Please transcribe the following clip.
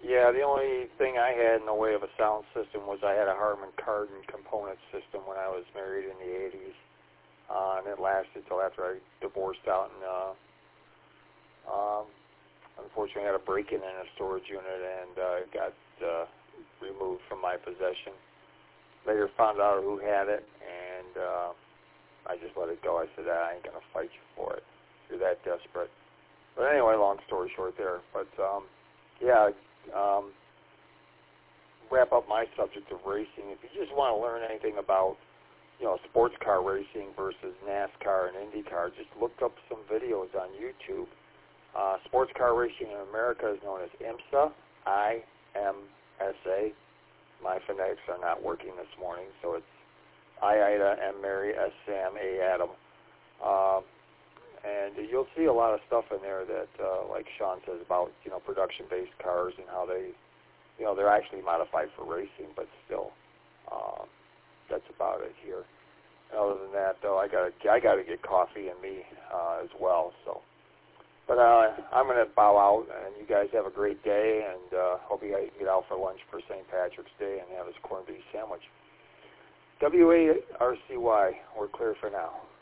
Yeah, the only thing I had in the way of a sound system was I had a Harman Kardon component system when I was married in the 80s, and it lasted until after I divorced out, and unfortunately I had a break-in in a storage unit, and it got removed from my possession. Later found out who had it, and I just let it go. I said, I ain't going to fight you for it. You're that desperate. But anyway, long story short there. But, wrap up my subject of racing. If you just want to learn anything about, sports car racing versus NASCAR and IndyCar, just look up some videos on YouTube. Sports car racing in America is known as IMSA, I-M-S-A. My phonetics are not working this morning, so it's I, Ida, M, Mary, S, Sam, A, Adam. And you'll see a lot of stuff in there that, like Sean says, about, production-based cars and how they, they're actually modified for racing, but still, that's about it here. And other than that, though, I gotta get coffee and me as well. So, but I'm gonna bow out, and you guys have a great day, and hope you guys can get out for lunch for St. Patrick's Day and have this corned beef sandwich. WARCY, we're clear for now.